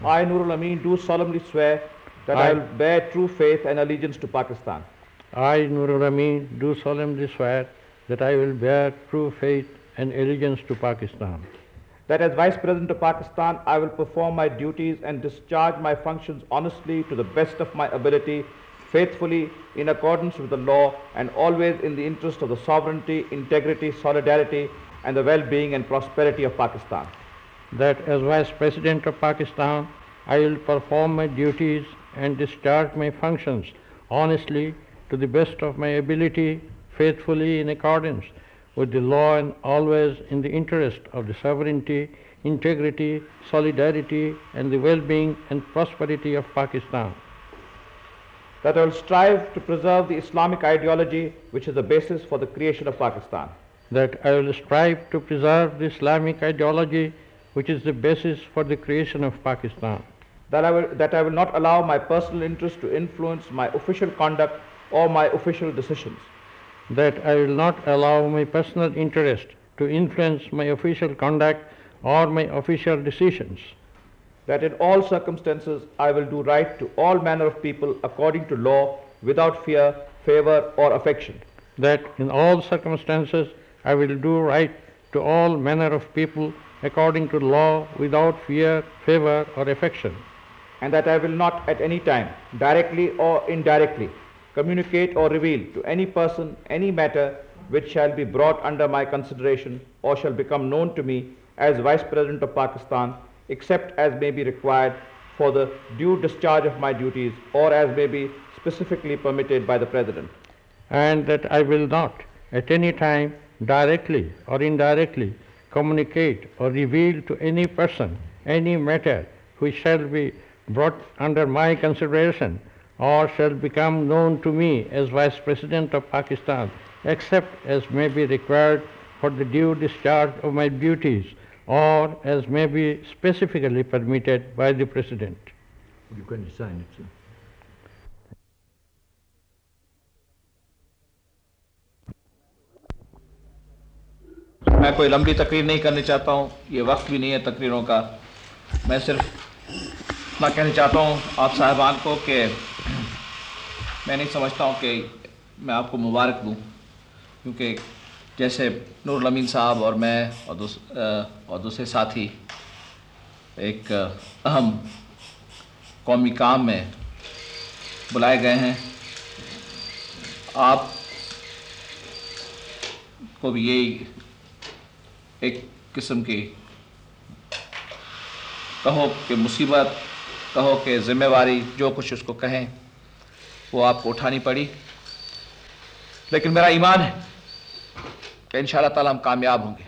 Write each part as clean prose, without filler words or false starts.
I, Nurul Amin, do solemnly swear that I will bear true faith and allegiance to Pakistan. I, Nurul Amin, do solemnly swear that I will bear true faith and allegiance to Pakistan. That as Vice President of Pakistan, I will perform my duties and discharge my functions honestly to the best of my ability, faithfully, in accordance with the law, and always in the interest of the sovereignty, integrity, solidarity, and the well-being and prosperity of Pakistan. That as Vice President of Pakistan, I will perform my duties and discharge my functions honestly to the best of my ability, faithfully in accordance with the law, and always in the interest of the sovereignty, integrity, solidarity, and the well-being and prosperity of Pakistan. That I will strive to preserve the Islamic ideology which is the basis for the creation of Pakistan. That I will strive to preserve the Islamic ideology which is the basis for the creation of Pakistan. That I will not allow my personal interest to influence my official conduct or my official decisions. That I will not allow my personal interest to influence my official conduct or my official decisions. That in all circumstances I will do right to all manner of people according to law, without fear, favor, or affection. That in all circumstances I will do right to all manner of people according to law, without fear, favor, or affection. And that I will not at any time, directly or indirectly, communicate or reveal to any person any matter which shall be brought under my consideration or shall become known to me as Vice President of Pakistan, except as may be required for the due discharge of my duties or as may be specifically permitted by the President. And that I will not at any time, directly or indirectly, communicate or reveal to any person any matter which shall be brought under my consideration or shall become known to me as Vice President of Pakistan, except as may be required for the due discharge of my duties or as may be specifically permitted by the President. You can sign it, sir. میں کوئی لمبی تقریر نہیں کرنی چاہتا ہوں، یہ وقت بھی نہیں ہے تقریروں کا. میں صرف اتنا کہنا چاہتا ہوں آپ صاحبان کو کہ میں نہیں سمجھتا ہوں کہ میں آپ کو مبارک دوں، کیونکہ جیسے نور الامین صاحب اور میں اور دوسرے ساتھی ایک اہم قومی کام میں بلائے گئے ہیں، آپ کو بھی یہی ایک قسم کی کہو کہ مصیبت، کہو کہ ذمہ واری، جو کچھ اس کو کہیں وہ آپ کو اٹھانی پڑی. لیکن میرا ایمان ہے کہ انشاءاللہ تعالی ہم کامیاب ہوں گے،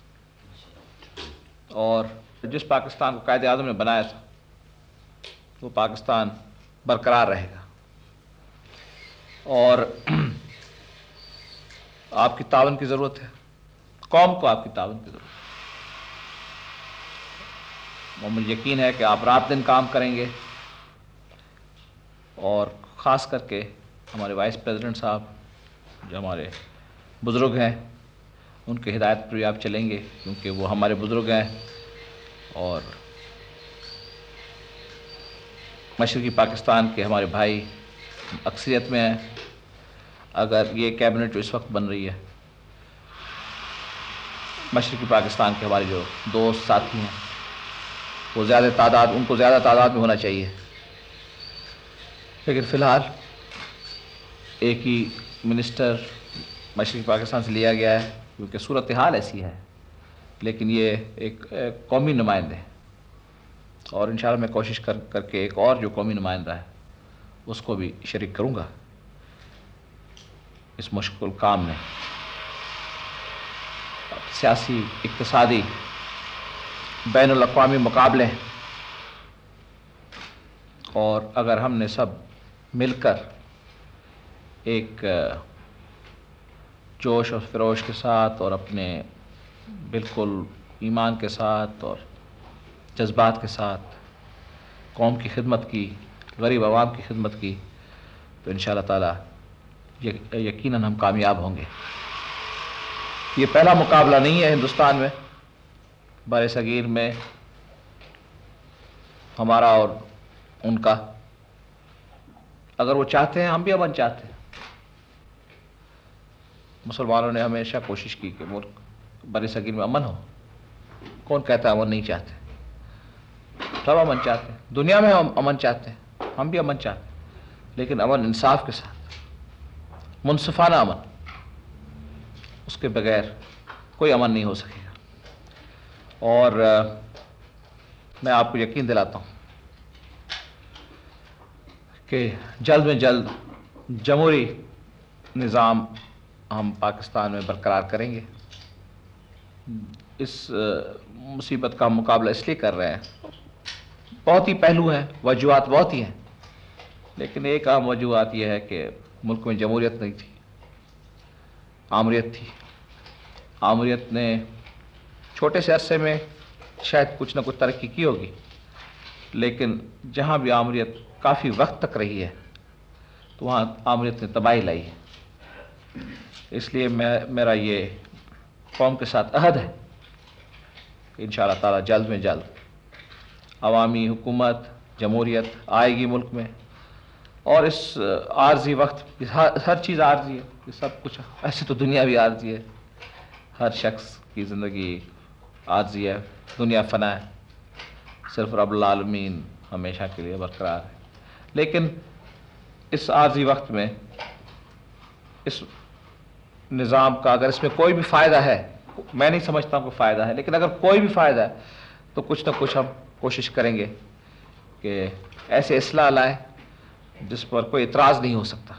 اور جس پاکستان کو قائد اعظم نے بنایا تھا وہ پاکستان برقرار رہے گا. اور آپ کی تعاون کی ضرورت ہے، قوم کو آپ کی تعاون کی ضرورت ہے. اور مجھے یقین ہے کہ آپ رات دن کام کریں گے، اور خاص کر کے ہمارے وائس پریزیڈنٹ صاحب جو ہمارے بزرگ ہیں ان کی ہدایت پر بھی آپ چلیں گے، کیونکہ وہ ہمارے بزرگ ہیں اور مشرقی پاکستان کے ہمارے بھائی اکثریت میں ہیں. اگر یہ کیبنٹ جو اس وقت بن رہی ہے، مشرقی پاکستان کے ہمارے جو دوست ساتھی ہیں وہ ان کو زیادہ تعداد میں ہونا چاہیے، لیکن فی الحال ایک ہی منسٹر مشرقی پاکستان سے لیا گیا ہے کیونکہ صورتحال ایسی ہے. لیکن یہ ایک قومی نمائندے ہیں، اور انشاءاللہ میں کوشش کر کے ایک اور جو قومی نمائندہ ہے اس کو بھی شریک کروں گا اس مشکل کام میں. سیاسی، اقتصادی، بین الاقوامی مقابلے، اور اگر ہم نے سب مل کر ایک جوش اور فروش کے ساتھ اور اپنے بالکل ایمان کے ساتھ اور جذبات کے ساتھ قوم کی خدمت کی، غریب عوام کی خدمت کی، تو انشاءاللہ تعالی یقیناً ہم کامیاب ہوں گے. یہ پہلا مقابلہ نہیں ہے ہندوستان میں، بر صغیر میں ہمارا اور ان کا. اگر وہ چاہتے ہیں ہم بھی امن چاہتے ہیں. مسلمانوں نے ہمیشہ کوشش کی کہ ملک بر صغیر میں امن ہو. کون کہتا ہے امن نہیں چاہتے؟ سب امن چاہتے ہیں. دنیا میں ہم امن چاہتے ہیں، ہم بھی امن چاہتے ہیں، لیکن امن انصاف کے ساتھ، منصفانہ امن. اس کے بغیر کوئی امن نہیں ہو سکے گا. اور میں آپ کو یقین دلاتا ہوں کہ جلد میں جلد جمہوری نظام ہم پاکستان میں برقرار کریں گے. اس مصیبت کا ہم مقابلہ اس لیے کر رہے ہیں، بہت ہی پہلو ہیں، وجوہات بہت ہی ہیں، لیکن ایک اہم وجوہات یہ ہے کہ ملک میں جمہوریت نہیں تھی، آمریت تھی. آمریت نے چھوٹے سے عرصے میں شاید کچھ نہ کچھ ترقی کی ہوگی، لیکن جہاں بھی آمریت کافی وقت تک رہی ہے تو وہاں آمریت نے تباہی لائی ہے. اس لیے میرا یہ قوم کے ساتھ عہد ہے کہ انشاءاللہ تعالی جلد میں جلد عوامی حکومت، جمہوریت آئے گی ملک میں. اور اس عارضی وقت ہر چیز عارضی ہے، یہ سب کچھ ایسے تو دنیا بھی عارضی ہے، ہر شخص کی زندگی عارضی ہے، دنیا فنا ہے، صرف رب العالمین ہمیشہ کے لیے برقرار ہے. لیکن اس عارضی وقت میں اس نظام کا اگر اس میں کوئی بھی فائدہ ہے، میں نہیں سمجھتا ہوں کہ فائدہ ہے، لیکن اگر کوئی بھی فائدہ ہے تو کچھ نہ کچھ ہم کوشش کریں گے کہ ایسے اصلاح لائیں جس پر کوئی اعتراض نہیں ہو سکتا.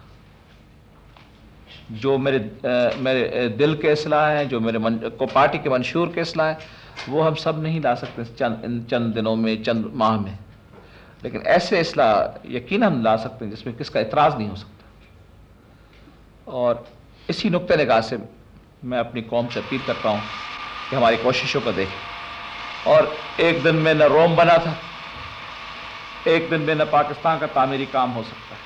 جو میرے دل کے اصلاح ہیں، جو میرے پارٹی کے منشور کے اصلاح ہیں، وہ ہم سب نہیں لا سکتے چند دنوں میں، چند ماہ میں، لیکن ایسے اصلاح یقیناً لا سکتے ہیں جس میں کس کا اعتراض نہیں ہو سکتا. اور اسی نقطۂ نگاہ سے میں اپنی قوم سے اپیل کرتا ہوں کہ ہماری کوششوں کو دیکھیں. اور ایک دن میں نہ روم بنا تھا، ایک دن میں نہ پاکستان کا تعمیری کام ہو سکتا ہے،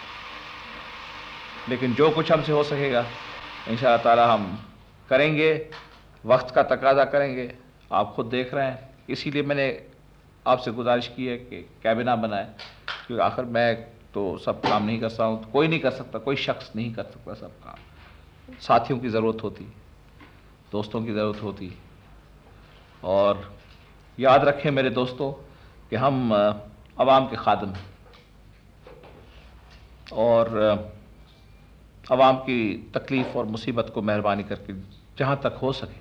لیکن جو کچھ ہم سے ہو سکے گا انشاءاللہ تعالی ہم کریں گے. وقت کا تقاضا کریں گے، آپ خود دیکھ رہے ہیں. اسی لیے میں نے آپ سے گزارش کی ہے کہ کابینہ بنائے، کیونکہ آخر میں تو سب کام نہیں کر سکتا ہوں، کوئی نہیں کر سکتا، کوئی شخص نہیں کر سکتا سب کام. ساتھیوں کی ضرورت ہوتی، دوستوں کی ضرورت ہوتی. اور یاد رکھیں میرے دوستوں کہ ہم عوام کے خادم ہیں، اور عوام کی تکلیف اور مصیبت کو مہربانی کر کے جہاں تک ہو سکے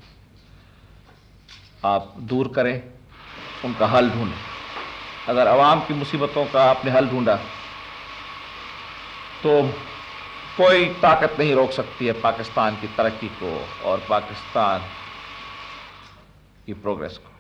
آپ دور کریں، ان کا حل ڈھونڈیں. اگر عوام کی مصیبتوں کا آپ نے حل ڈھونڈا تو کوئی طاقت نہیں روک سکتی ہے پاکستان کی ترقی کو اور پاکستان کی پروگریس کو.